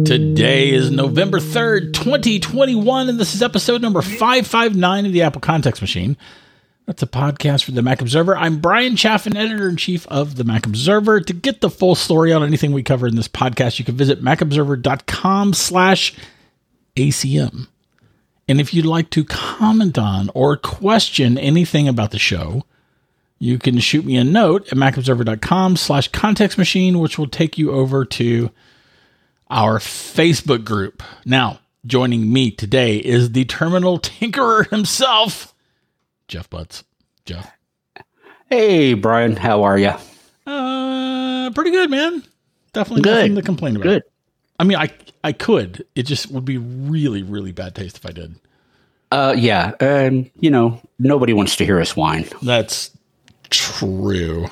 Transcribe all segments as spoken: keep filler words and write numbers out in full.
Today is November third, twenty twenty-one, and this is episode number five five nine of the Apple Context Machine. That's a podcast for the Mac Observer. I'm Brian Chaffin, editor-in-chief of the Mac Observer. To get the full story on anything we cover in this podcast, you can visit macobserver.com slash ACM. And if you'd like to comment on or question anything about the show, you can shoot me a note at macobserver.com slash context machine, which will take you over to our Facebook group. Now, joining me today is the terminal tinkerer himself, Jeff Butts. Jeff. Hey, Brian. How are you? Uh, pretty good, man. Definitely good. Nothing to complain about. Good. I mean, I I could. It just would be really, really bad taste if I did. Uh, yeah. And, you know, nobody wants to hear us whine. That's true.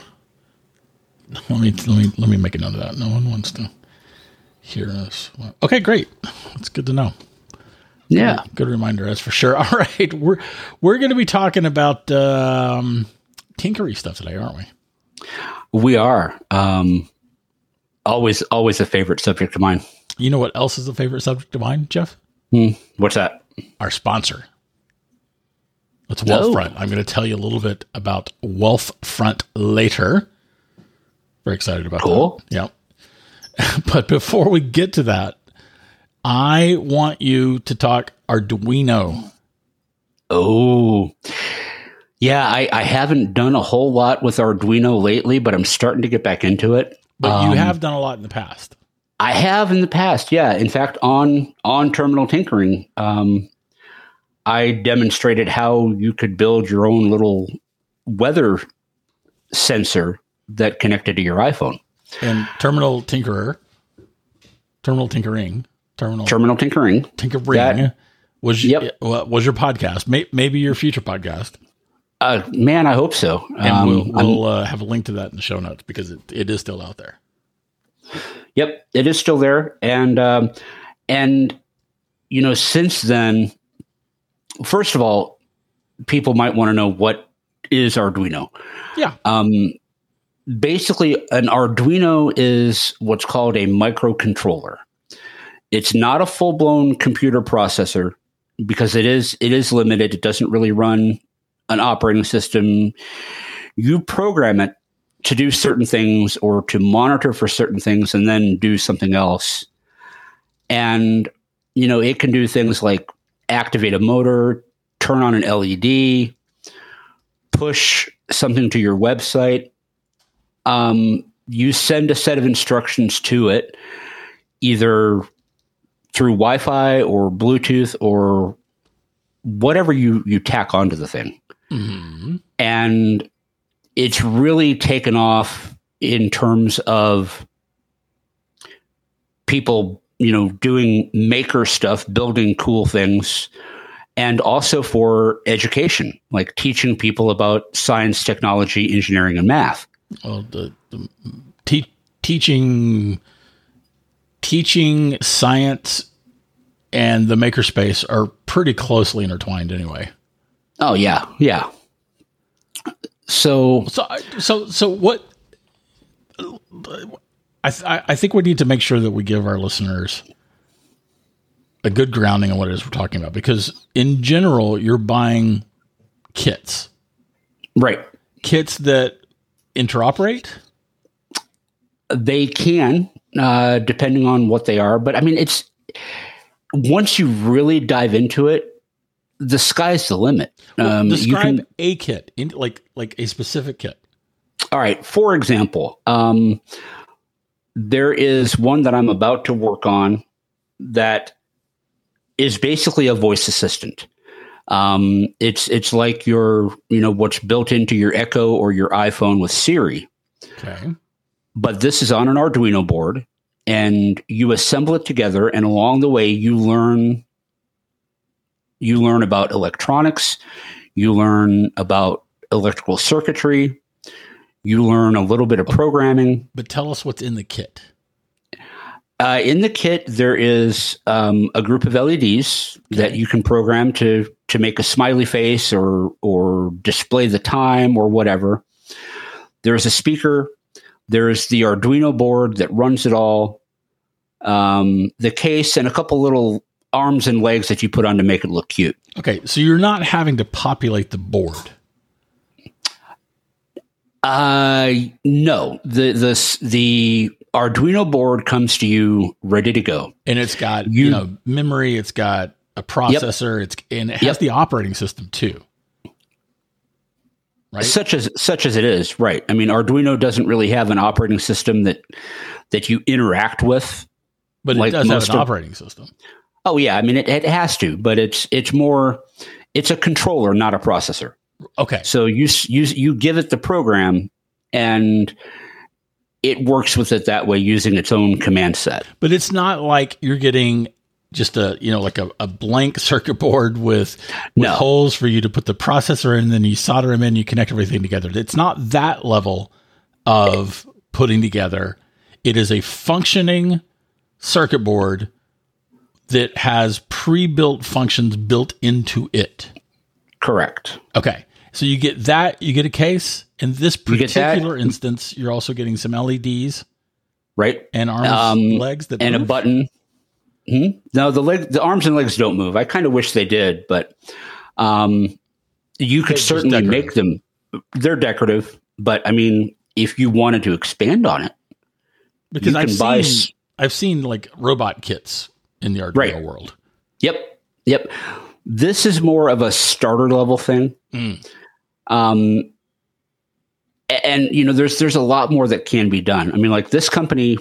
Let me, let me, let me make a note of that. No one wants to hear us. Okay, great. That's good to know. Yeah. Good, good reminder, that's for sure. All right. We're, we're going to be talking about um, tinkery stuff today, aren't we? We are. Um, always, always a favorite subject of mine. You know what else is a favorite subject of mine, Jeff? Hmm. What's that? Our sponsor. It's No. Wealthfront. I'm going to tell you a little bit about Wealthfront later. Very excited about Cool. that. Yeah. But before we get to that, I want you to talk Arduino. Oh, yeah. I, I haven't done a whole lot with Arduino lately, but I'm starting to get back into it. But Um, you have done a lot in the past. I have in the past, yeah. In fact, on on Terminal Tinkering, um, I demonstrated how you could build your own little weather sensor that connected to your iPhone. And Terminal Tinkerer, Terminal Tinkering, Terminal Terminal Tinkering. Tinkering That- was, Yep. was your podcast. May, maybe your future podcast. Uh, man, I hope so. And Um, we'll, I'm- we'll uh, have a link to that in the show notes because it, it is still out there. Yep, it is still there, and um, and you know, since then, first of all, people might want to know what is Arduino. Yeah. Um, basically, an Arduino is what's called a microcontroller. It's not a full blown computer processor because it is it is limited. It doesn't really run an operating system. You program it to do certain things or to monitor for certain things and then do something else. And, you know, it can do things like activate a motor, turn on an L E D, push something to your website. Um, you send a set of instructions to it, either through Wi-Fi or Bluetooth or whatever you, you tack onto the thing. Mm-hmm. And it's really taken off in terms of people, you know, doing maker stuff, building cool things, and also for education, like teaching people about science, technology, engineering, and math. Well, the, the te- teaching, teaching science and the makerspace are pretty closely intertwined anyway. Oh, yeah. Yeah. So, So, so, so what? I th- I think we need to make sure that we give our listeners a good grounding on what it is we're talking about, because in general, you're buying kits, right. kits that interoperate. They can, uh, depending on what they are. But I mean, it's once you really dive into it, the sky's the limit. Well, Um, you describe can- a kit, in, like like a specific kit. All right. For example, um, there is one that I'm about to work on that is basically a voice assistant. Um, it's it's like your, you know, what's built into your Echo or your iPhone with Siri. Okay. But this is on an Arduino board, and you assemble it together, and along the way, you learn you learn about electronics, you learn about electrical circuitry, you learn a little bit of programming. But tell us what's in the kit. Uh, in the kit, there is um, a group of L E Ds Okay. that you can program to to make a smiley face or or display the time or whatever. There's a speaker. There's the Arduino board that runs it all. um, the case, and a couple little arms and legs that you put on to make it look cute. Okay, so you're not having to populate the board. Uh, no. The the the Arduino board comes to you ready to go, and it's got you, you know memory. It's got a processor. Yep. It's and it has yep. the operating system too. Right? Such as such as it is, right? I mean, Arduino doesn't really have an operating system that that you interact with, but like it does have an of, operating system. Oh yeah, I mean it, it has to, but it's it's more it's a controller, not a processor. Okay, so you you you give it the program, and it works with it that way using its own command set. But it's not like you're getting just a, you know, like a, a blank circuit board with, with no. holes for you to put the processor in, and then you solder them in, you connect everything together. It's not that level of putting together. It is a functioning circuit board that has pre-built functions built into it. Correct. Okay. So you get that, you get a case. In this particular you instance, you're also getting some L E Ds. Right. And arms, um, legs that and move. a button. Mm-hmm. No, the leg, the arms and legs don't move. I kind of wish they did, but um, you could They're certainly make them. They're decorative, but I mean, if you wanted to expand on it, because you I've can buy seen, s- I've seen like robot kits in the Arduino right. world. Yep, yep. This is more of a starter level thing. Mm. Um, and you know, there's there's a lot more that can be done. I mean, like this company.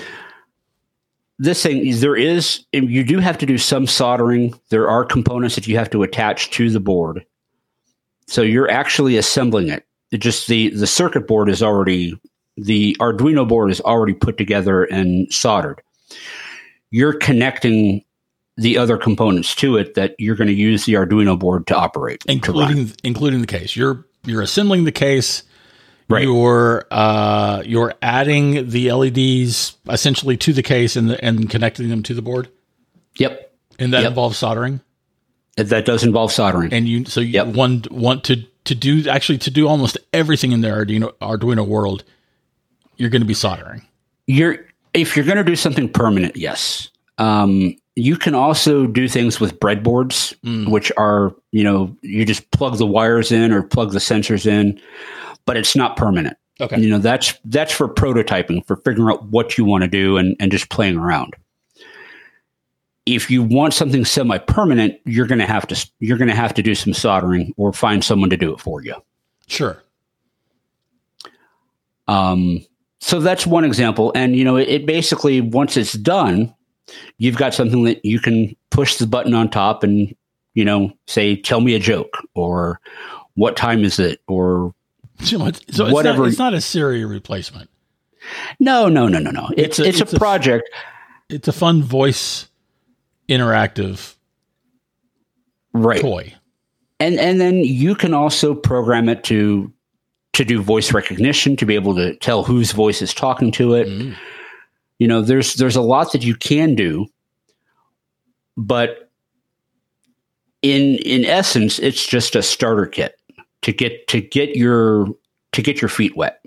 This thing is there is you do have to do some soldering. There are components that you have to attach to the board, so you're actually assembling it. It just the the circuit board is already the Arduino board is already put together and soldered. You're connecting the other components to it that you're going to use the Arduino board to operate, including to including the case. You're you're assembling the case. Right. You're uh, you're adding the L E Ds essentially to the case and the, and connecting them to the board. Yep, and that yep. involves soldering. That does involve soldering, and you so you yep. want want to to do actually to do almost everything in the Arduino Arduino world. You're going to be soldering. You're if you're going to do something permanent, yes. Um, you can also do things with breadboards, mm. which are you know you just plug the wires in or plug the sensors in. But it's not permanent. Okay. You know, that's that's for prototyping, for figuring out what you want to do and, and just playing around. If you want something semi-permanent, you're gonna have to you're gonna have to do some soldering or find someone to do it for you. Sure. Um, so that's one example. And you know, it, it basically once it's done, you've got something that you can push the button on top and, you know, say, tell me a joke, or what time is it, or So it's, so it's whatever. Not, it's not a Siri replacement. No, no, no, no, no. It's it's a, it's it's a project. A, it's a fun voice interactive right. toy. And and then you can also program it to to do voice recognition, to be able to tell whose voice is talking to it. Mm. You know, there's there's a lot that you can do, but in in essence, it's just a starter kit. To get to get your to get your feet wet.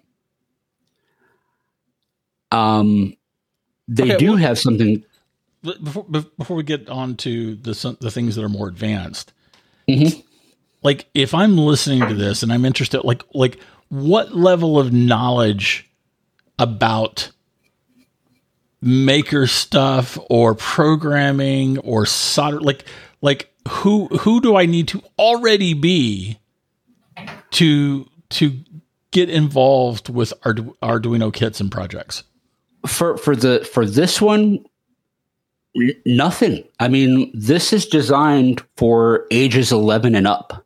Um, they okay, do well, have something. Before before we get on to the the things that are more advanced, mm-hmm. like if I'm listening to this and I'm interested, like like what level of knowledge about maker stuff or programming or solder, like like who who do I need to already be to to get involved with Ardu- Arduino kits and projects? For for the for this one, n- nothing. I mean, this is designed for ages eleven and up.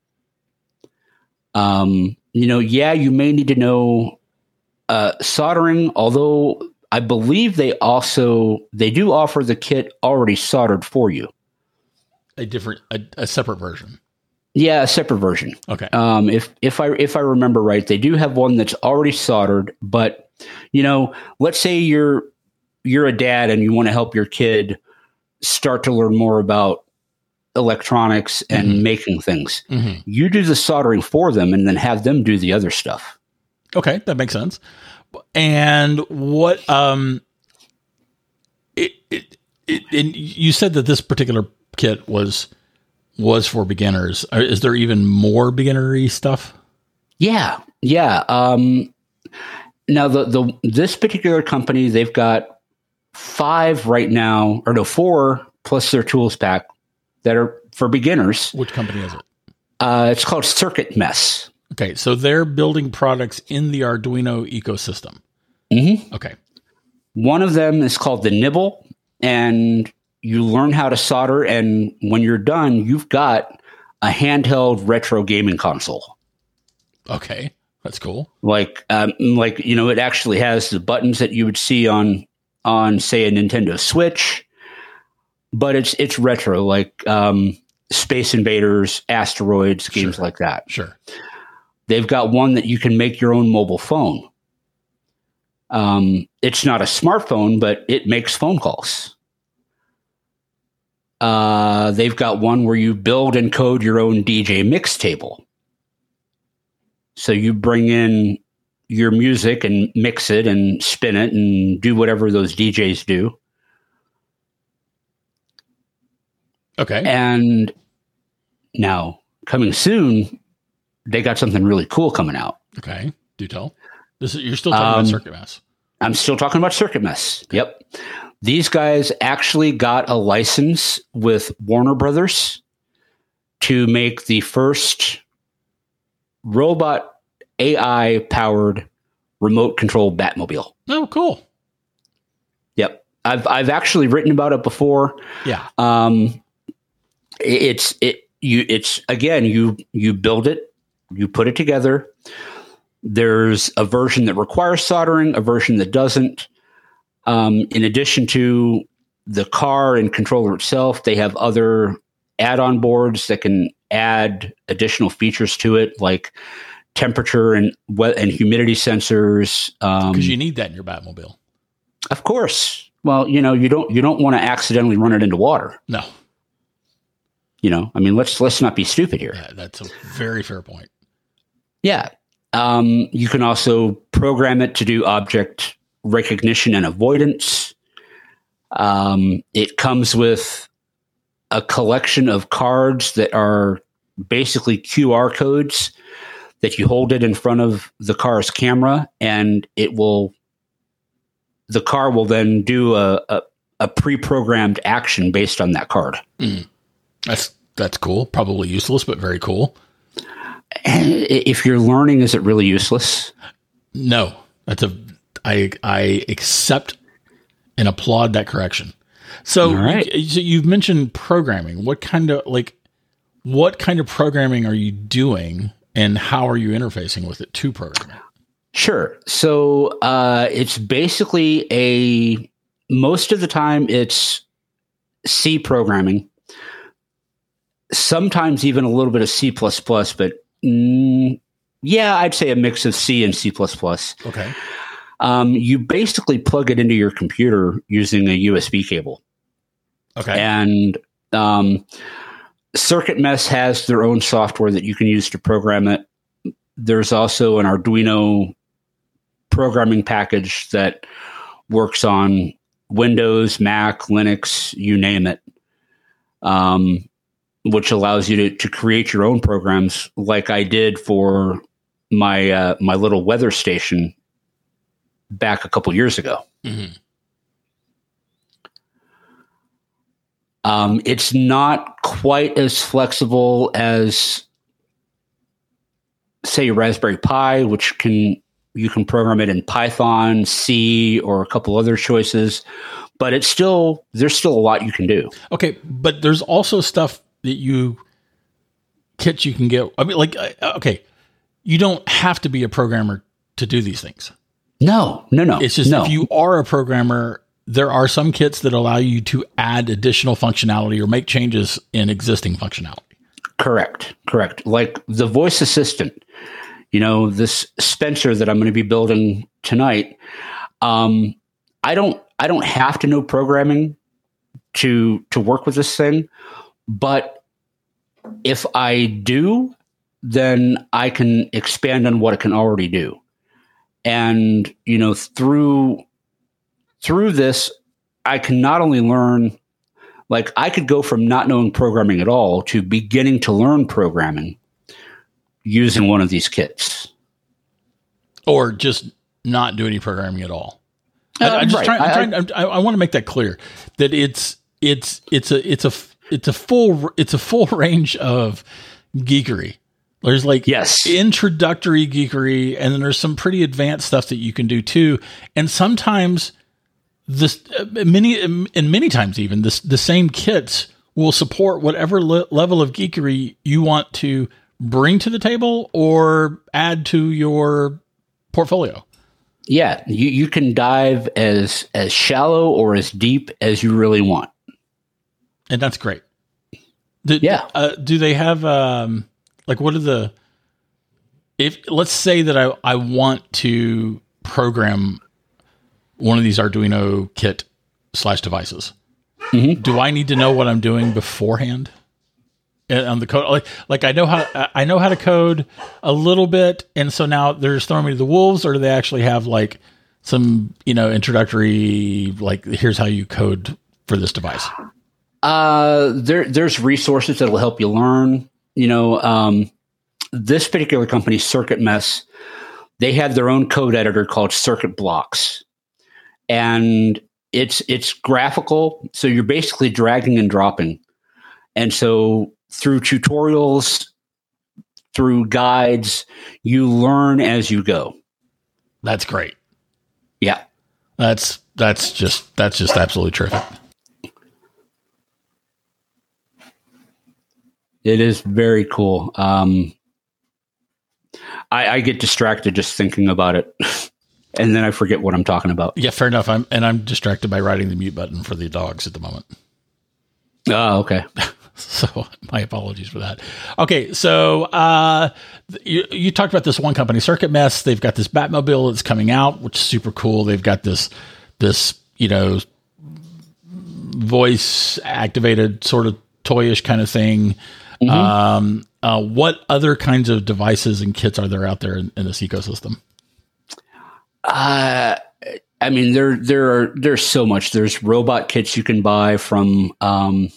Um, you know, yeah, you may need to know uh, soldering, although I believe they also they do offer the kit already soldered for you. A different, a, a separate version. Yeah, a separate version. Okay. Um, if if I if I remember right, they do have one that's already soldered. But you know, let's say you're you're a dad and you want to help your kid start to learn more about electronics and mm-hmm. making things. Mm-hmm. You do the soldering for them, and then have them do the other stuff. Okay, that makes sense. And what um, it, and you said that this particular kit was was for beginners. Is there even more beginnery stuff? Yeah, yeah. Um, now the the this particular company, they've got five right now, or no, four plus their tools pack that are for beginners. Which company is it? Uh, it's called Circuit Mess. Okay, so they're building products in the Arduino ecosystem. Mm-hmm. Okay. One of them is called the Nibble, and you learn how to solder, and when you're done, you've got a handheld retro gaming console. Okay, that's cool. Like, um, like you know, it actually has the buttons that you would see on, on say, a Nintendo Switch, but it's it's retro, like um, Space Invaders, Asteroids, games Sure. like that. Sure. They've got one that you can make your own mobile phone. Um, it's not a smartphone, but it makes phone calls. Uh, they've got one where you build and code your own D J mix table. So you bring in your music and mix it and spin it and do whatever those D Js do. Okay. And now, coming soon, they got something really cool coming out. Okay. Do tell. This is, you're still talking Um, about Circuit Mess. I'm still talking about Circuit Mess. Yep. These guys actually got a license with Warner Brothers to make the first robot A I powered remote control Batmobile. Oh, cool. Yep. I've I've actually written about it before. Yeah. Um it- it's it you it's again you you build it, you put it together. There's a version that requires soldering, a version that doesn't. Um, in addition to the car and controller itself, they have other add-on boards that can add additional features to it, like temperature and wet and humidity sensors. Um, Because you need that in your Batmobile. of course. Well, you know, you don't you don't want to accidentally run it into water. No. You know, I mean, let's let's not be stupid here. Yeah, that's a very fair point. Yeah. Um, you can also program it to do object recognition and avoidance. Um, it comes with a collection of cards that are basically Q R codes that you hold it in front of the car's camera, and it will, the car will then do a, a, a pre-programmed action based on that card. Mm. That's, that's cool. Probably useless, but very cool. If you're learning, is it really useless? No, that's a, I, I accept and applaud that correction. So, All right. you, so you've mentioned programming. What kind of like, what kind of programming are you doing, and how are you interfacing with it to program it? Sure. So uh, it's basically a, most of the time it's C programming, sometimes even a little bit of C plus plus, but mm, yeah, I'd say a mix of C and C plus plus. Okay. Um, you basically plug it into your computer using a U S B cable. Okay. And um, Circuit Mess has their own software that you can use to program it. There's also an Arduino programming package that works on Windows, Mac, Linux, you name it, um, which allows you to, to create your own programs, like I did for my uh, my little weather station back a couple years ago. Mm-hmm. Um, it's not quite as flexible as, say, a Raspberry Pi, which can you can program it in Python, C, or a couple other choices, but it's still there's still a lot you can do. Okay, but there's also stuff that you kits you can get. I mean, like, uh, okay, you don't have to be a programmer to do these things. No, no, no. It's just no. if you are a programmer, there are some kits that allow you to add additional functionality or make changes in existing functionality. Correct, correct. Like the voice assistant, you know, this Spencer that I'm going to be building tonight. Um, I don't, I don't have to know programming to to work with this thing, but if I do, then I can expand on what it can already do. And, you know, through through this, I can not only learn Like I could go from not knowing programming at all to beginning to learn programming using one of these kits. Or just not do any programming at all. I, Uh, I'm just right. trying, I'm I- trying, I'm, I, I want to make that clear that it's, it's, it's a, it's a, it's a full, it's a full range of geekery. There's like Yes. introductory geekery, and then there's some pretty advanced stuff that you can do too. And sometimes this, uh, many, and many times even this, the same kits will support whatever le- level of geekery you want to bring to the table or add to your portfolio. Yeah, you, you can dive as as shallow or as deep as you really want. And that's great. Do, Yeah. Uh, do they have, um, like, what are the, if, let's say that I, I want to program one of these Arduino kit slash devices. Mm-hmm. Do I need to know what I'm doing beforehand? And on the code, like, like I know how, I know how to code a little bit. And so now they're just throwing me to the wolves, or do they actually have like some, you know, introductory, like, here's how you code for this device? Uh, there there's resources that will help you learn. You know, um, this particular company, Circuit Mess, they have their own code editor called Circuit Blocks, and it's it's graphical. So you're basically dragging and dropping, and so through tutorials, through guides, you learn as you go. That's great. Yeah. That's, that's just, that's just absolutely terrific. It is very cool. Um, I, I get distracted just thinking about it, and then I forget what I'm talking about. Yeah, fair enough. I'm, and I'm distracted by writing the mute button for the dogs at the moment. Oh, okay. So my apologies for that. Okay. So, uh, you, you talked about this one company, Circuit Mess. They've got this Batmobile that's coming out, which is super cool. They've got this, this, you know, voice activated sort of toyish kind of thing. Mm-hmm. Um, uh, what other kinds of devices and kits are there out there in, in this ecosystem? Uh, I mean, there, there are, there's so much. There's robot kits you can buy from, um,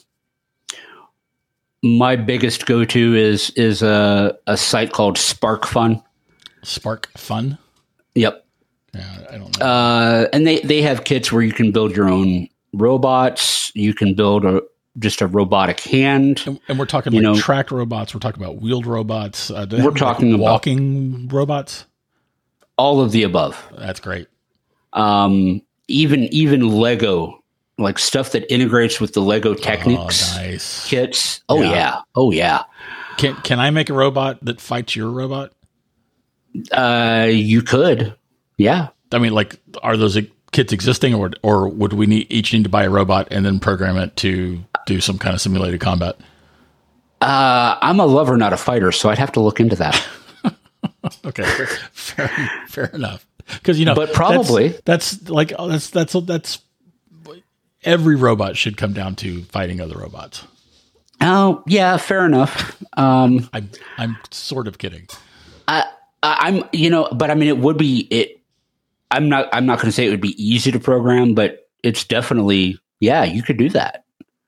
my biggest go-to is, is a, a site called Spark Fun. Spark Fun? Yep. Yeah, I don't know. Uh, and they, they have kits where you can build your own robots. You can build a, just a robotic hand. And, and we're talking you like know, tracked robots. We're talking about wheeled robots. Uh, do they we're have, talking like, about walking robots. All of the above. That's great. Um, even even Lego, like stuff that integrates with the Lego Technics oh, nice. kits. Oh Yeah. yeah. Oh yeah. Can can I make a robot that fights your robot? Uh, you could. Yeah. I mean, like, are those kits existing, or or would we need, each need to buy a robot and then program it to do some kind of simulated combat? Uh, I'm a lover, not a fighter, so I'd have to look into that. Okay, fair, fair, fair enough. Because you know, But probably- that's, that's like oh, that's that's that's every robot should come down to fighting other robots. Oh yeah, fair enough. Um, I'm I'm sort of kidding. I, I I'm you know, but I mean, it would be it. I'm not I'm not going to say it would be easy to program, but it's definitely yeah, you could do that.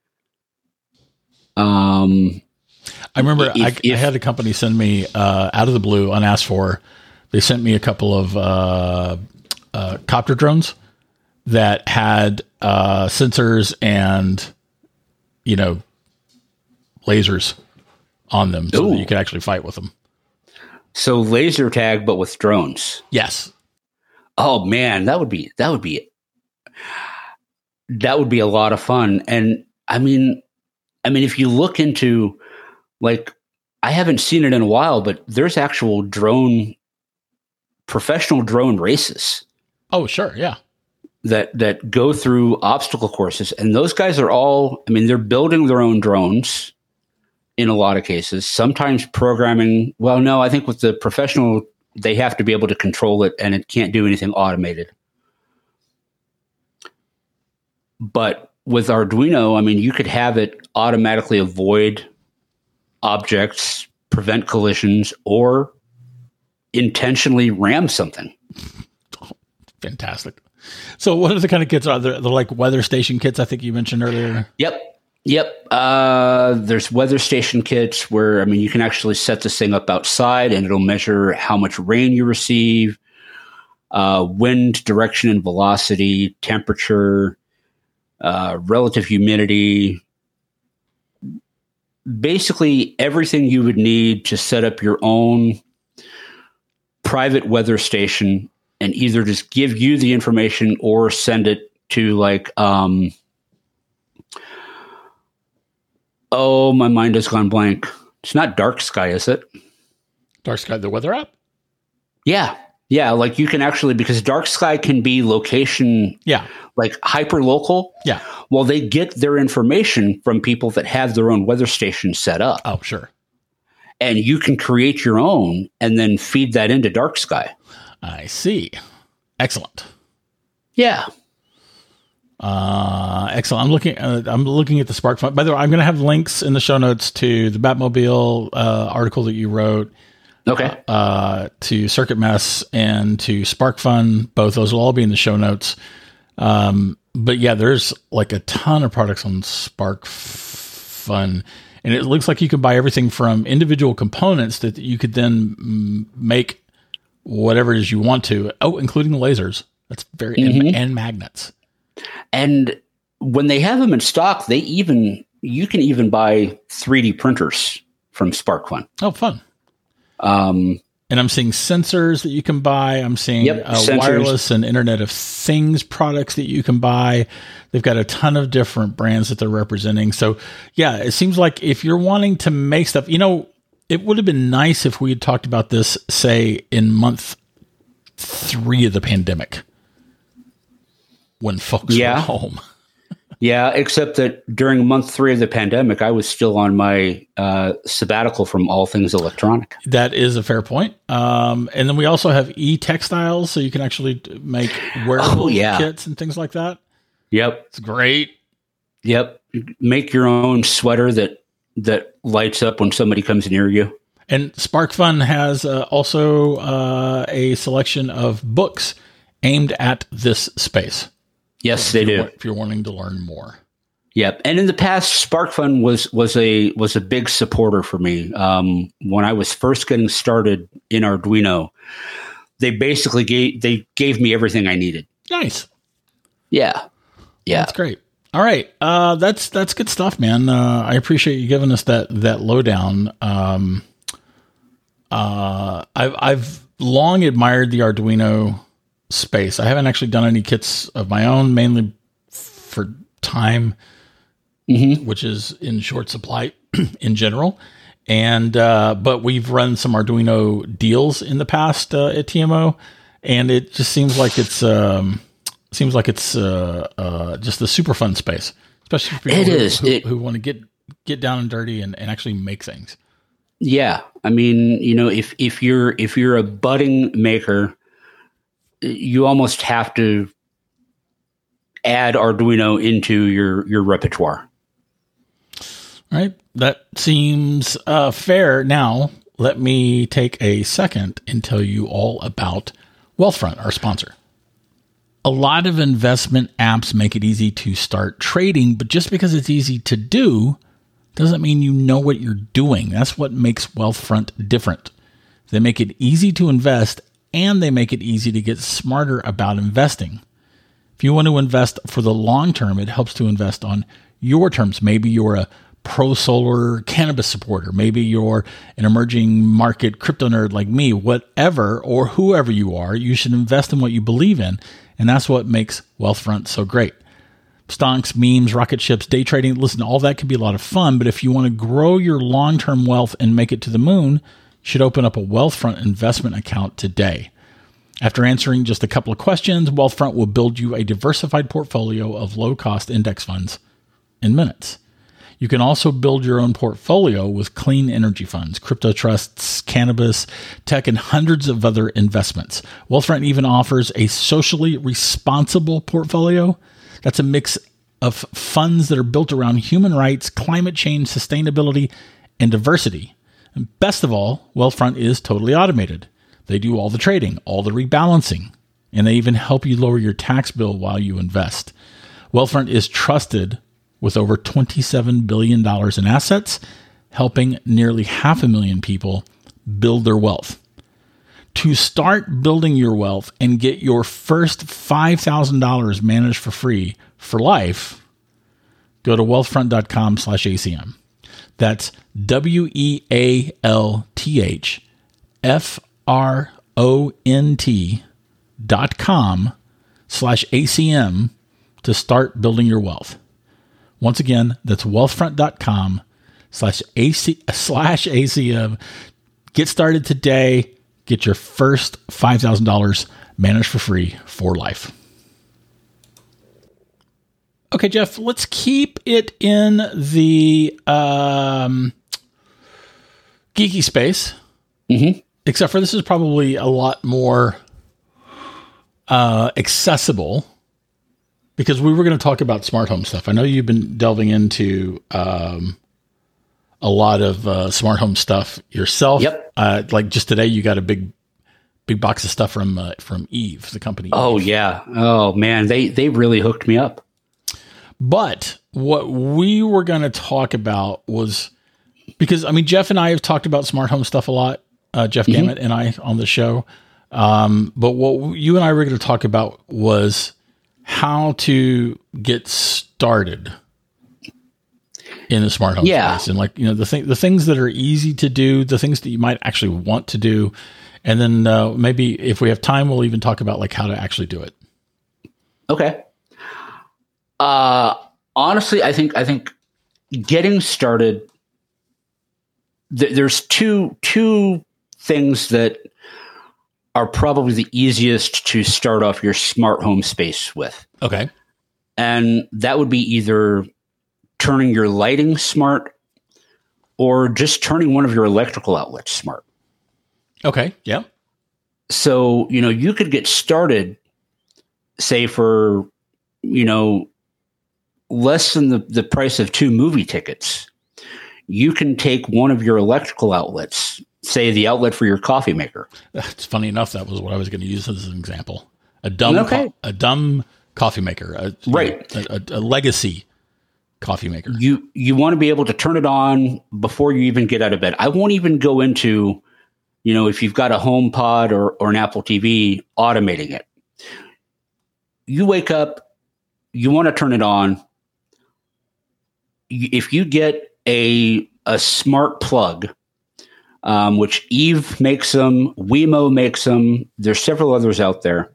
Um. I remember If- I, if- I had a company send me uh, out of the blue, unasked for. They sent me a couple of uh, uh, copter drones that had uh, sensors and, you know, lasers on them, so that Ooh. you could actually fight with them. So laser tag, but with drones. Yes. Oh man, that would be that would be that would be a lot of fun. And I mean, I mean, if you look into like, I haven't seen it in a while, but there's actual drone, professional drone races Oh, sure. Yeah. that that go through obstacle courses, and those guys are all. I mean, they're building their own drones in a lot of cases. Sometimes programming. Well, no, I think with the professional, they have to be able to control it, and it can't do anything automated. But with Arduino, I mean, you could have it automatically avoid objects, prevent collisions, or intentionally ram something. Fantastic. So what are the kind of kits? Are there? They're like weather station kits, I think you mentioned earlier. Yep. Yep. Uh, there's weather station kits where, I mean, you can actually set this thing up outside and it'll measure how much rain you receive, uh, wind direction and velocity, temperature, uh, relative humidity, basically everything you would need to set up your own private weather station and either just give you the information or send it to like, um, oh, my mind has gone blank. It's not Dark Sky, is it? Dark Sky, the weather app? Yeah. Yeah. Like you can actually, because Dark Sky can be location, yeah, like hyper local. Yeah. Well, they get their information from people that have their own weather station set up. Oh, sure. And you can create your own and then feed that into Dark Sky. I see. Excellent. Yeah. Uh, excellent. I'm looking. Uh, I'm looking at the Spark Fun. By the way, I'm going to have links in the show notes to the Batmobile uh, article that you wrote. Okay. Uh, to Circuit Mess and to Spark Fun. Both those will all be in the show notes. Um, but yeah, there's like a ton of products on Spark Fun, and it looks like you can buy everything from individual components that you could then mm, make whatever it is you want to. Oh, including the lasers. That's very mm-hmm. and, and magnets. And when they have them in stock, they even you can even buy three D printers from SparkFun. Oh, fun! Um, and I'm seeing sensors that you can buy. I'm seeing yep, uh, wireless and Internet of Things products that you can buy. They've got a ton of different brands that they're representing. So, yeah, it seems like if you're wanting to make stuff, you know, it would have been nice if we had talked about this, say, in month three of the pandemic. When folks yeah. were home. Yeah, except that during month three of the pandemic, I was still on my uh, sabbatical from all things electronic. That is a fair point. Um, and then we also have e-textiles, so you can actually make wearable oh, yeah. kits and things like that. Yep. It's great. Yep. Make your own sweater that that lights up when somebody comes near you. And SparkFun has uh, also uh, a selection of books aimed at this space. Yes, they do. If you're wanting to learn more. Yep. And in the past, SparkFun was was a was a big supporter for me. Um, when I was first getting started in Arduino, they basically gave they gave me everything I needed. Nice. Yeah. Yeah. That's great. All right. Uh, that's that's good stuff, man. Uh, I appreciate you giving us that that lowdown. Um, uh, I've I've long admired the Arduino space. I haven't actually done any kits of my own, mainly for time, mm-hmm. which is in short supply in general. And uh, but we've run some Arduino deals in the past uh, at T M O, and it just seems like it's um, seems like it's uh, uh, just a super fun space, especially for people it who, is. who, it, who want to get get down and dirty and, and actually make things. Yeah, I mean, you know, if if you're if you're a budding maker, you almost have to add Arduino into your, your repertoire. All right. That seems uh, fair. Now, let me take a second and tell you all about Wealthfront, our sponsor. A lot of investment apps make it easy to start trading, but just because it's easy to do doesn't mean you know what you're doing. That's what makes Wealthfront different. They make it easy to invest, and they make it easy to get smarter about investing. If you want to invest for the long term, it helps to invest on your terms. Maybe you're a pro solar cannabis supporter. Maybe you're an emerging market crypto nerd like me. Whatever or whoever you are, you should invest in what you believe in. And that's what makes Wealthfront so great. Stonks, memes, rocket ships, day trading. Listen, all that can be a lot of fun. But if you want to grow your long-term wealth and make it to the moon, should open up a Wealthfront investment account today. After answering just a couple of questions, Wealthfront will build you a diversified portfolio of low-cost index funds in minutes. You can also build your own portfolio with clean energy funds, crypto trusts, cannabis, tech, and hundreds of other investments. Wealthfront even offers a socially responsible portfolio. That's a mix of funds that are built around human rights, climate change, sustainability, and diversity. And best of all, Wealthfront is totally automated. They do all the trading, all the rebalancing, and they even help you lower your tax bill while you invest. Wealthfront is trusted with over twenty-seven billion dollars in assets, helping nearly half a million people build their wealth. To start building your wealth and get your first five thousand dollars managed for free for life, go to wealthfront.com slash ACM. That's W E A L T H F R O N T dot com slash ACM to start building your wealth. Once again, that's wealthfront.com slash AC slash ACM. Get started today. Get your first five thousand dollars managed for free for life. Okay, Jeff, let's keep it in the um, geeky space. Mm-hmm. Except for this is probably a lot more uh, accessible because we were going to talk about smart home stuff. I know you've been delving into um, a lot of uh, smart home stuff yourself. Yep. Uh, like just today, you got a big, big box of stuff from uh, from Eve, the company. Oh Eve. yeah. Oh man, they they really hooked me up. But what we were going to talk about was because I mean Jeff and I have talked about smart home stuff a lot. Uh, Jeff mm-hmm. Gamet and I on the show. Um, but what you and I were going to talk about was how to get started in the smart home yeah. space. And like, you know, the thing, the things that are easy to do, the things that you might actually want to do. And then uh, maybe if we have time, we'll even talk about like how to actually do it. Okay. Uh, honestly, I think, I think getting started, th- there's two, two, things that are probably the easiest to start off your smart home space with. Okay. And that would be either turning your lighting smart or just turning one of your electrical outlets smart. Okay. Yeah. So, you know, you could get started, say for, you know, less than the, the price of two movie tickets. You can take one of your electrical outlets, say the outlet for your coffee maker. It's funny enough. That was what I was going to use as an example. A dumb, okay. co- a dumb coffee maker, a, right? A, a, a legacy coffee maker. You you want to be able to turn it on before you even get out of bed. I won't even go into, you know, if you've got a HomePod or or an Apple T V, automating it. You wake up, you want to turn it on. If you get a a smart plug. Um, which Eve makes them, Wemo makes them. There's several others out there.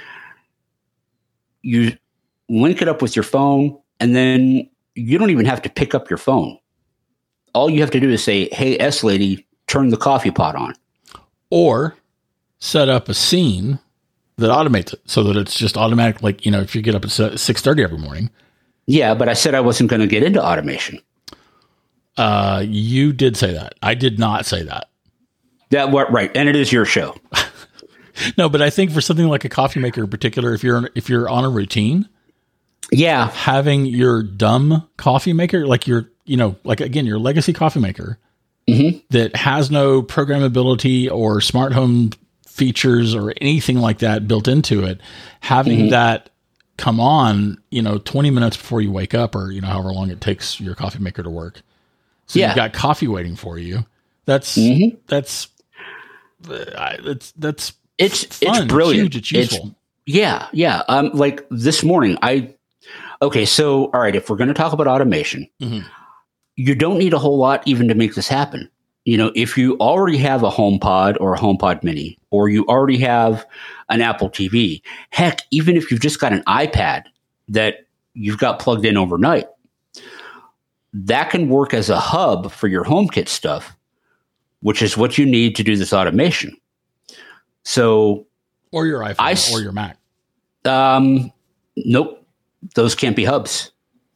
You link it up with your phone, and then you don't even have to pick up your phone. All you have to do is say, "Hey, S lady, turn the coffee pot on," or set up a scene that automates it so that it's just automatic. Like, you know, if you get up at six thirty every morning. Yeah, but I said I wasn't going to get into automation. Uh, you did say that. I did not say that. That what right, and it is your show. No, but I think for something like a coffee maker in particular, if you're if you're on a routine, yeah, having your dumb coffee maker, like your you know, like again, your legacy coffee maker mm-hmm. that has no programmability or smart home features or anything like that built into it, having mm-hmm. that come on, you know, twenty minutes before you wake up, or you know, however long it takes your coffee maker to work. So yeah. You've got coffee waiting for you. That's mm-hmm. that's uh, that's that's it's fun. It's brilliant. It's huge. It's useful. It's, yeah, yeah. Um, like this morning, I okay. So all right, if we're going to talk about automation, mm-hmm. you don't need a whole lot even to make this happen. You know, if you already have a HomePod or a HomePod Mini, or you already have an Apple T V, heck, even if you've just got an iPad that you've got plugged in overnight, that can work as a hub for your HomeKit stuff, which is what you need to do this automation. So, or your iPhone I, or your Mac. Um, nope, those can't be hubs.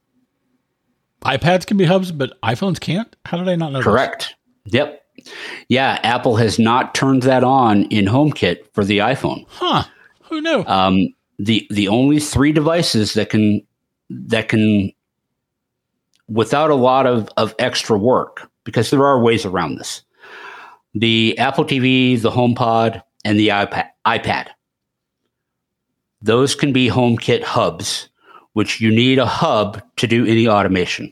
iPads can be hubs, but iPhones can't? How did I not know Correct. This? Yep. Yeah, Apple has not turned that on in HomeKit for the iPhone. Huh. Who knew? Um, the the only three devices that can that can without a lot of, of extra work, because there are ways around this. The Apple T V, the HomePod, and the iPad iPad. Those can be HomeKit hubs which you need a hub to do any automation.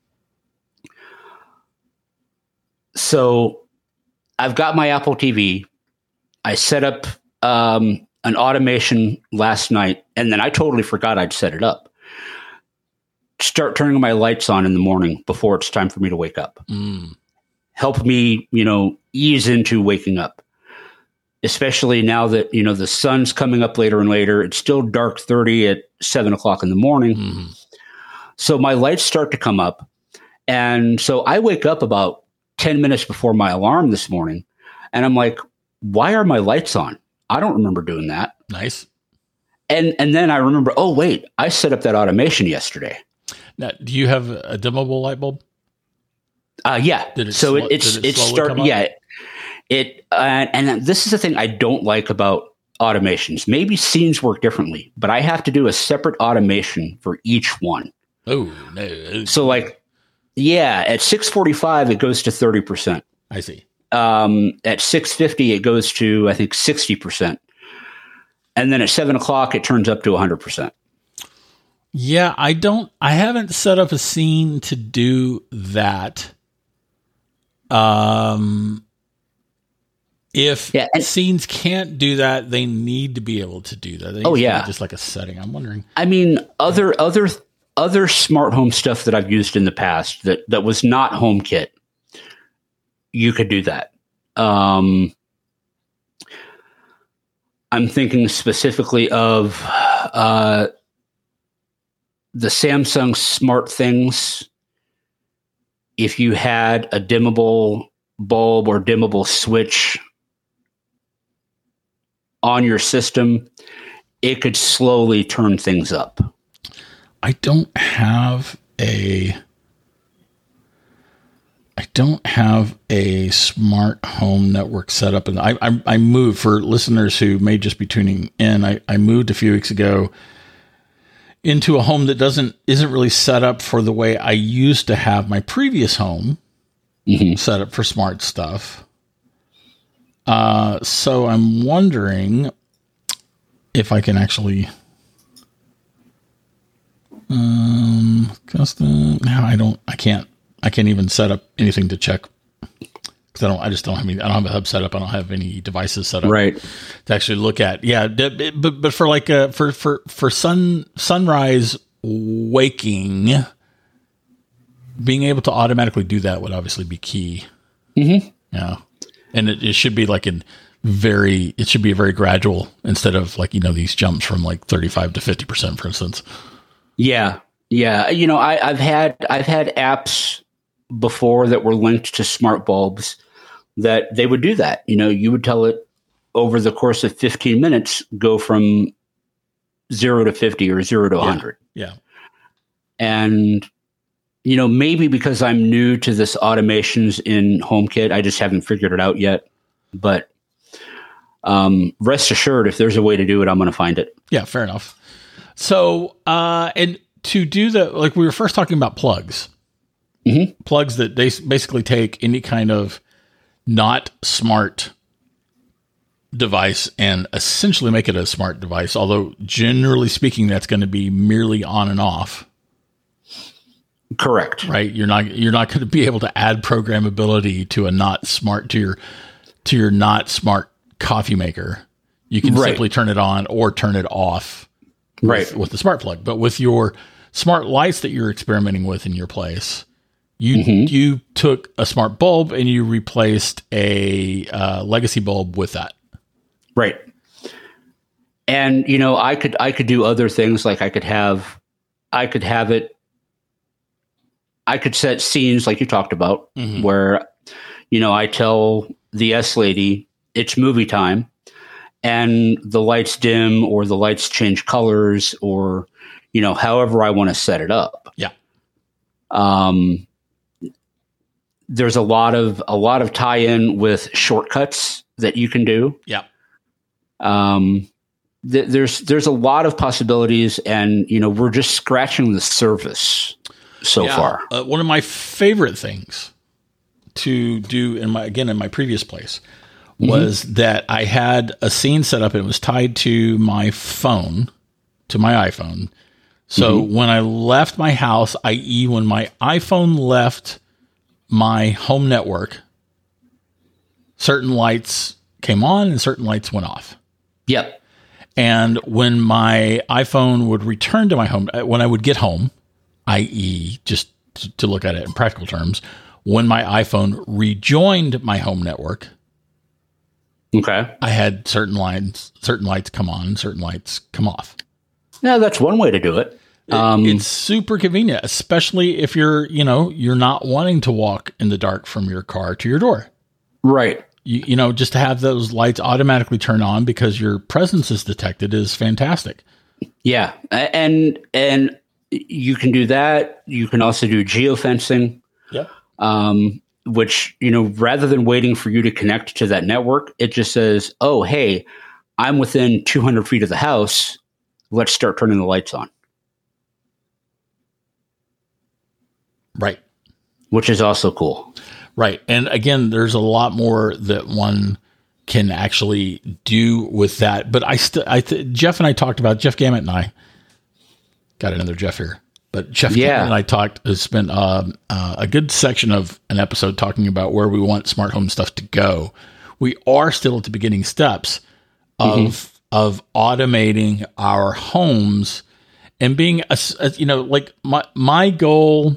So I've got my Apple T V. I set up um, an automation last night, and then I totally forgot I'd set it up. Start turning my lights on in the morning before it's time for me to wake up. Mm. Help me, you know, ease into waking up. Especially now that, you know, the sun's coming up later and later. It's still dark thirty at seven o'clock in the morning. Mm-hmm. So my lights start to come up. And so I wake up about ten minutes before my alarm this morning. And I'm like, why are my lights on? I don't remember doing that. Nice. And and then I remember, oh, wait, I set up that automation yesterday. Now, do you have a dimmable light bulb? Uh, yeah. Did it so sl- it, it's did it it's slowly start come up? yeah. It uh, and this is the thing I don't like about automations. Maybe scenes work differently, but I have to do a separate automation for each one. Oh no! So like, yeah, at six forty-five it goes to thirty percent. I see. Um, at six fifty it goes to I think sixty percent, and then at seven o'clock it turns up to one hundred percent. Yeah, I don't. I haven't set up a scene to do that. Um. If yeah, and, scenes can't do that, they need to be able to do that. They oh need to yeah, be just like a setting. I'm wondering. I mean, other other other smart home stuff that I've used in the past that that was not HomeKit, you could do that. Um, I'm thinking specifically of uh, the Samsung SmartThings. If you had a dimmable bulb or dimmable switch on your system, it could slowly turn things up. I don't have a I don't have a smart home network set up, and I I, I moved, for listeners who may just be tuning in. I, I moved a few weeks ago into a home that doesn't isn't really set up for the way I used to have my previous home mm-hmm. set up for smart stuff. Uh, so I'm wondering if I can actually, um, custom. No, I don't, I can't, I can't even set up anything to check. Cause I don't, I just don't have any, I don't have a hub set up. I don't have any devices set up right to actually look at. Yeah. But, but for like, uh, for, for, for sun, sunrise waking, being able to automatically do that would obviously be key. Mm-hmm. Yeah. And it, it should be like in very, it should be a very gradual instead of like, you know, these jumps from like thirty-five to fifty percent, for instance. Yeah. Yeah. You know, I, I've had, I've had apps before that were linked to smart bulbs that they would do that. You know, you would tell it over the course of fifteen minutes, go from zero to fifty or zero to one hundred. Yeah. yeah. And, you know, maybe because I'm new to this automations in HomeKit, I just haven't figured it out yet. But um, rest assured, if there's a way to do it, I'm going to find it. Yeah, fair enough. So, uh, and to do the, like we were first talking about plugs, mm-hmm. plugs that they basically take any kind of not smart device and essentially make it a smart device. Although generally speaking, that's going to be merely on and off. Correct. Right. You're not, you're not going to be able to add programmability to a not smart, to your, to your not smart coffee maker. You can right. simply turn it on or turn it off right. with, with the smart plug. But with your smart lights that you're experimenting with in your place, you, mm-hmm. you took a smart bulb and you replaced a uh, legacy bulb with that. Right. And, you know, I could, I could do other things. Like I could have, I could have it, I could set scenes like you talked about mm-hmm. where, you know, I tell the S lady it's movie time and the lights dim or the lights change colors or, you know, however I want to set it up. Yeah. Um, there's a lot of, a lot of tie in with shortcuts that you can do. Yeah. Um, th- there's, there's a lot of possibilities and, you know, we're just scratching the surface. So yeah, far, uh, one of my favorite things to do in my, again, in my previous place was mm-hmm. that I had a scene set up. It was tied to my phone, to my iPhone. So Mm-hmm. when I left my house, that is when my iPhone left my home network, certain lights came on and certain lights went off. Yep. And when my iPhone would return to my home, when I would get home, that is just to, to look at it in practical terms, when my iPhone rejoined my home network, Okay. I had certain lines, certain lights come on, certain lights come off. Yeah, that's one way to do it. Um, It's super convenient, especially if you're, you know, you're not wanting to walk in the dark from your car to your door. right. You, you know, just to have those lights automatically turn on because your presence is detected is fantastic. Yeah. A- And and you can do that. You can also do geofencing, Yep. um, which, you know, rather than waiting for you to connect to that network, it just says, oh, hey, I'm within two hundred feet of the house. Let's start turning the lights on, Right. which is also cool. Right. And again, there's a lot more that one can actually do with that. But I still, I th- Jeff and I talked about, Jeff Gamet and I, got another Jeff here, but Jeff Yeah. Gamet and I talked, uh, spent um, uh, a good section of an episode talking about where we want smart home stuff to go. We are still at the beginning steps of, Mm-hmm. of automating our homes and being, a, s- a- you know, like my, my goal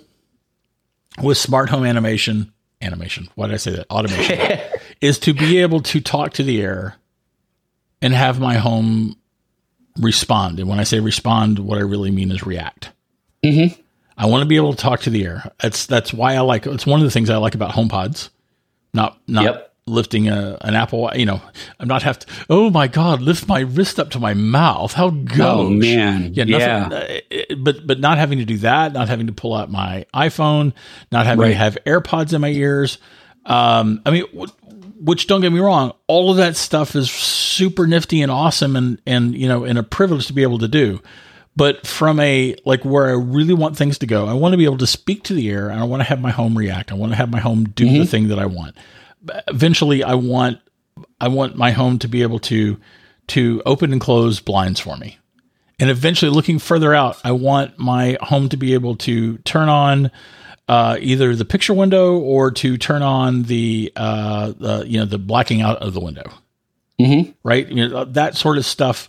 with smart home animation, animation, why did I say that? Automation is to be able to talk to the air and have my home respond. And when I say respond, what I really mean is react. Mm-hmm. I want to be able to talk to the air. That's, that's why I like, it's one of the things I like about HomePods, not, not Yep. lifting a, an Apple, you know, I'm not have to, oh my God, lift my wrist up to my mouth. How gosh. Oh, man. Yeah. Yeah. Nothing, uh, it- but, but not having to do that, not having to pull out my iPhone, not having to Right. have AirPods in my ears. Um, I mean, w- which don't get me wrong, all of that stuff is super nifty and awesome and, and, you know, and a privilege to be able to do. But from a, like where I really want things to go, I want to be able to speak to the air and I want to have my home react. I want to have my home do the thing that I want. Eventually I want, I want my home to be able to, to open and close blinds for me. And eventually looking further out, I want my home to be able to turn on, uh, either the picture window or to turn on the, uh, the, you know, the blacking out of the window. Mm-hmm. Right. You know, that sort of stuff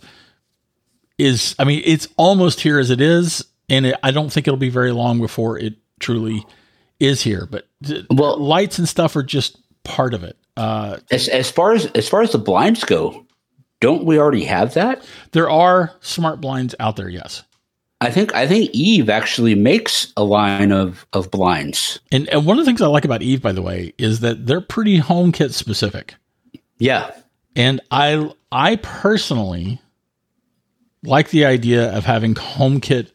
is, I mean, it's almost here as it is. And it, I don't think it'll be very long before it truly is here, but th- Well- lights and stuff are just part of it. Uh, As as far as as far as the blinds go, don't we already have that? there are smart blinds out there. Yes. I think I think Eve actually makes a line of of blinds. And, and one of the things I like about Eve, by the way, is that they're pretty HomeKit specific. Yeah. And I, I personally like the idea of having HomeKit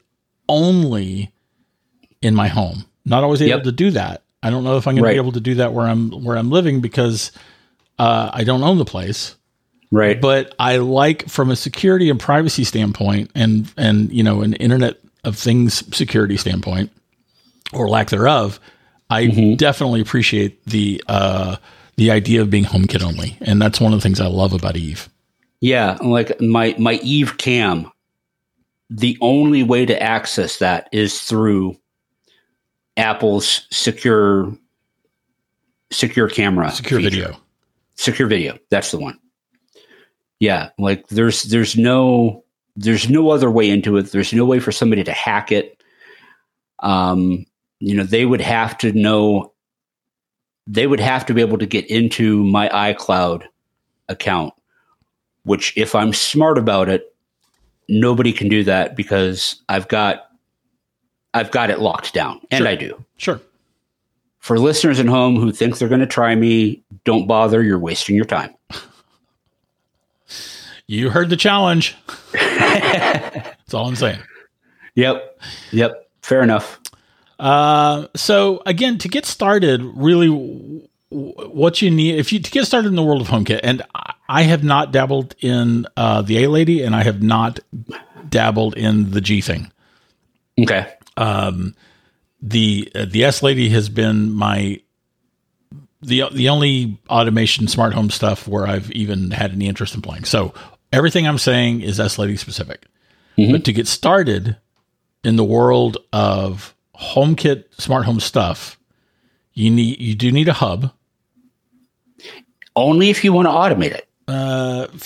only in my home. Not always able Yep. to do that. I don't know if I'm going Right. to be able to do that where I'm where I'm living because uh, I don't own the place. Right. But I like from a security and privacy standpoint, and and you know, an Internet of Things security standpoint, or lack thereof, I definitely appreciate the uh, the idea of being HomeKit only, and that's one of the things I love about Eve. Yeah, like my my Eve Cam, the only way to access that is through Apple's secure secure camera, Secure feature. video. Secure video. That's the one. Yeah, like there's there's no there's no other way into it. There's no way for somebody to hack it. Um, you know, they would have to know. They would have to be able to get into my iCloud account, which, if I'm smart about it, nobody can do that because I've got I've got it locked down, and Sure. I do. Sure. For listeners at home who think they're going to try me, don't bother. You're wasting your time. You heard the challenge. That's all I'm saying. Yep. Yep. Fair enough. Uh, so again, to get started, really, w- w- what you need if you to get started in the world of HomeKit, and I- I have not dabbled in uh, the A Lady, and I have not dabbled in the G thing. Okay. Um, the uh, the S Lady has been my the the only automation smart home stuff where I've even had any interest in playing. So everything I'm saying is S Lady specific. Mhm. But to get started, in the world of HomeKit smart home stuff, you need you do need a hub. Only if you want to automate it. Uh, f-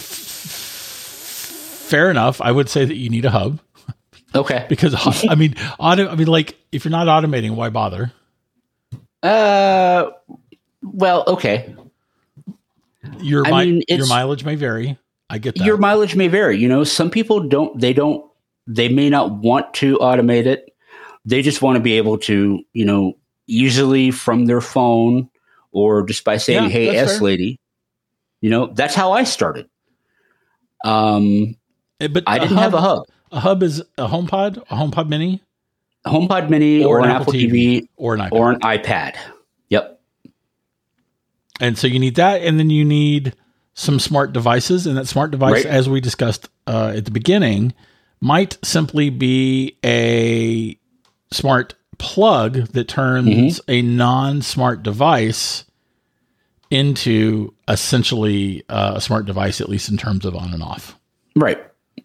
fair enough. I would say that you need a hub. Okay. Because I mean, auto. I mean, like if you're not automating, why bother? Uh, well, okay. Your I mi- mean, your it's- mileage may vary. I get that. Your mileage may vary. You know, some people don't. They don't. They may not want to automate it. They just want to be able to, you know, easily from their phone or just by saying, Yeah, "Hey, that's S fair. lady," you know, that's how I started. Um, Eh, but I didn't have a hub. A hub is a HomePod, a HomePod Mini, A HomePod Mini or, an Apple T V, or an iPad. or an iPad. Yep. And so you need that, and then you need some smart devices, and that smart device, Right. as we discussed uh, at the beginning, might simply be a smart plug that turns Mm-hmm. a non-smart device into essentially uh, a smart device, at least in terms of on and off. Right.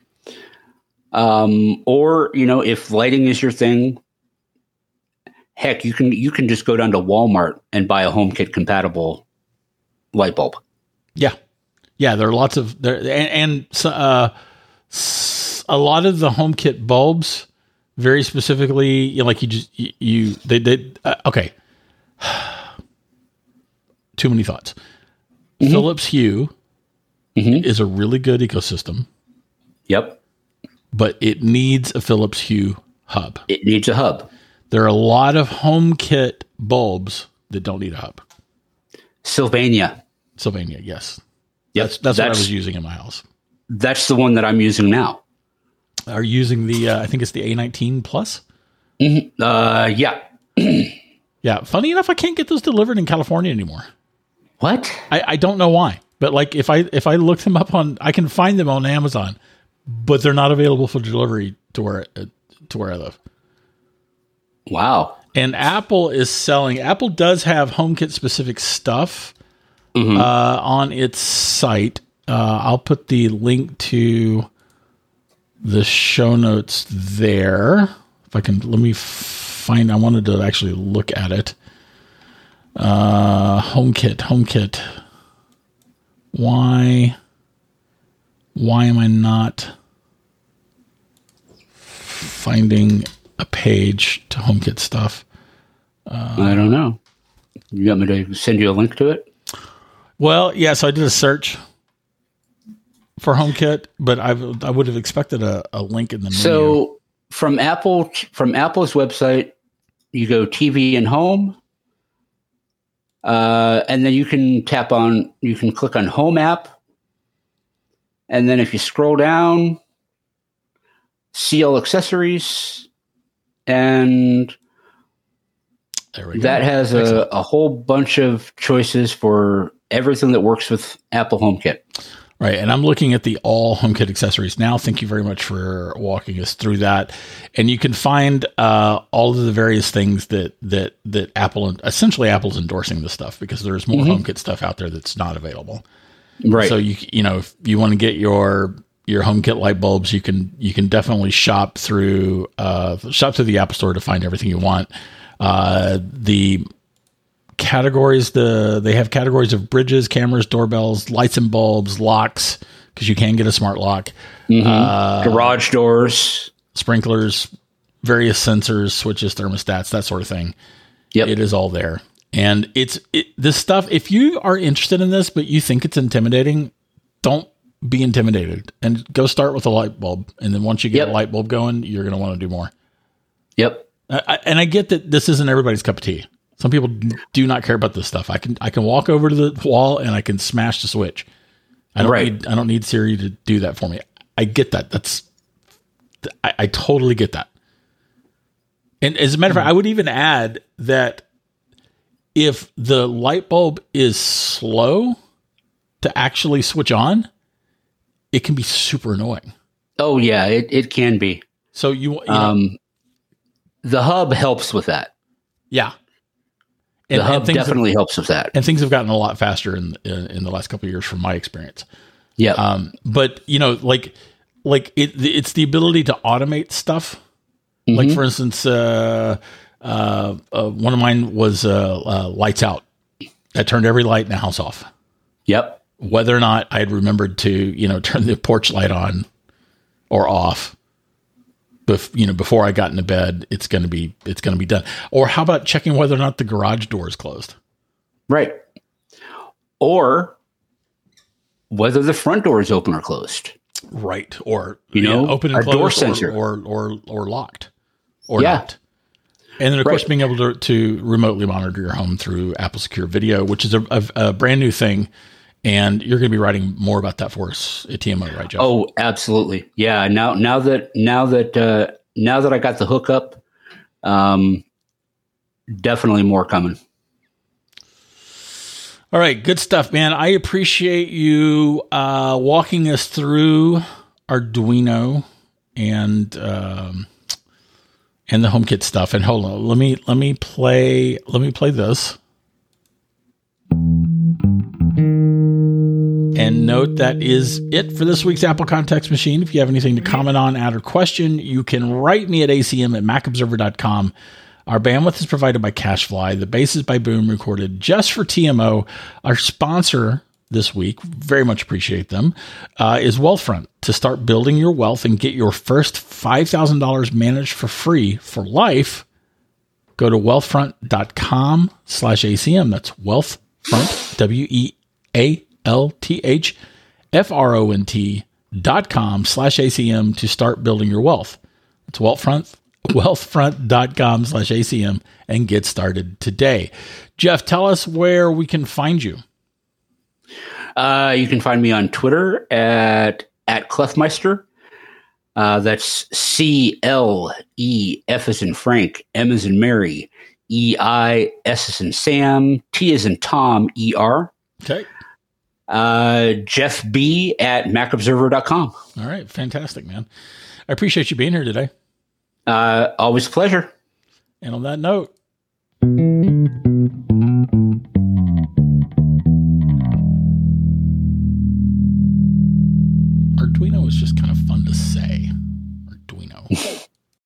Um, or, you know, if lighting is your thing, heck, you can you can just go down to Walmart and buy a HomeKit compatible light bulb. Yeah, yeah. There are lots of there, and, and so, uh, s- a lot of the HomeKit bulbs, very specifically, you know, like you just you, you they did uh, okay. Too many thoughts. Mm-hmm. Philips Hue Mhm. is a really good ecosystem, Yep. but it needs a Philips Hue hub. It needs a hub. There are a lot of HomeKit bulbs that don't need a hub. Sylvania. Sylvania, yes. Yep. That's that's, what I That's- was using in my house. That's the one that I'm using now. Are you using the uh, I think it's the A nineteen Plus? Uh, yeah. Yeah. Funny enough, I can't get those delivered in California anymore. What? I, I don't know why. But like if I if I look them up on I can find them on Amazon, but they're not available for delivery to where uh, to where I live. Wow. And Apple is selling. Apple does have HomeKit specific stuff Mhm. uh, on its site. Uh, I'll put the link to the show notes there. If I can, let me find. I wanted to actually look at it. Uh, HomeKit, HomeKit. Why? Why am I not finding a page to HomeKit stuff? I don't know. You want me to send you a link to it? Well, yeah, so I did a search for HomeKit, but I I would have expected a, a link in the menu. So from Apple, from Apple's website, you go T V and Home, uh, and then you can tap on, you can click on Home app, and then if you scroll down, C L accessories, and there we go. that has a, Excellent. a whole bunch of choices for everything that works with Apple HomeKit. Right, and I'm looking at the all HomeKit accessories now. Thank you very much for walking us through that. And you can find uh, all of the various things that that that Apple, essentially Apple's endorsing this stuff because there's more Mhm. HomeKit stuff out there that's not available. Right. So you you know if you want to get your your HomeKit light bulbs, you can you can definitely shop through uh, shop through the App Store to find everything you want. Uh, the categories, the they have categories of bridges, cameras, doorbells, lights and bulbs, locks, because you can get a smart lock, Mhm. uh, Garage doors. sprinklers, various sensors, switches, thermostats, that sort of thing. Yep. It is all there. And it's it, this stuff, if you are interested in this, but you think it's intimidating, don't be intimidated and go start with a light bulb. And then once you get Yep. a light bulb going, you're going to want to do more. Yep. I, I- and I get that this isn't everybody's cup of tea. Some people do not care about this stuff. I can I can walk over to the wall and I can smash the switch. I don't Right. need I don't need Siri to do that for me. I get that. That's I, I totally get that. And as a matter of fact, I would even add that if the light bulb is slow to actually switch on, it can be super annoying. Oh yeah, it, it can be. So you, you know, Um, the hub helps with that. yeah. The hub things have- definitely helps with that. and things have gotten a lot faster in in, in the last couple of years from my experience. Yeah. Um, but you know, like like it, it's the ability to automate stuff Mm-hmm. Like, for instance, uh, uh, uh, one of mine was uh, uh, lights out. I turned every light in the house off. Yep. Whether or not I had remembered to, you know, turn the porch light on or off, bef- you know, before I got into bed, it's going to be, it's going to be done. Or how about checking whether or not the garage door is closed? Right. Or whether the front door is open or closed. Right. Or, you know, yeah, open and a closed, door sensor. Or, or, or, or locked or yeah. not. And then, of right. course, being able to, to remotely monitor your home through Apple Secure Video, which is a, a, a brand new thing. And you're going to be writing more about that for us at T M O, right, Jeff? Oh, absolutely. Yeah. Now, now that, now that, uh, now that I got the hookup, um, definitely more coming. All right. Good stuff, man. I appreciate you, uh, walking us through Arduino and, um, and the HomeKit stuff. And hold on, let me, let me play, let me play this. And note that is it for this week's Apple Context Machine. If you have anything to comment on, add, or question, you can write me at A C M at mac observer dot com. Our bandwidth is provided by CashFly. The bass is by Boom, recorded just for T M O. Our sponsor this week, very much appreciate them, uh, is Wealthfront. To start building your wealth and get your first five thousand dollars managed for free for life, go to wealthfront dot com slash A C M. That's Wealthfront, W E A L T H F R O N T dot com slash A C M to start building your wealth. It's Wealthfront, wealthfront dot com slash A C M and get started today. Jeff, tell us where we can find you. Uh, you can find me on Twitter at, at Clefmeister. Uh, that's C L E F as in Frank, M as in Mary, E I S as in Sam, T as in Tom, E R. Okay. Uh, Jeff B at mac observer dot com. All right. Fantastic, man. I appreciate you being here today. Uh, always a pleasure. And on that note, Arduino is just kind of fun to say. Arduino.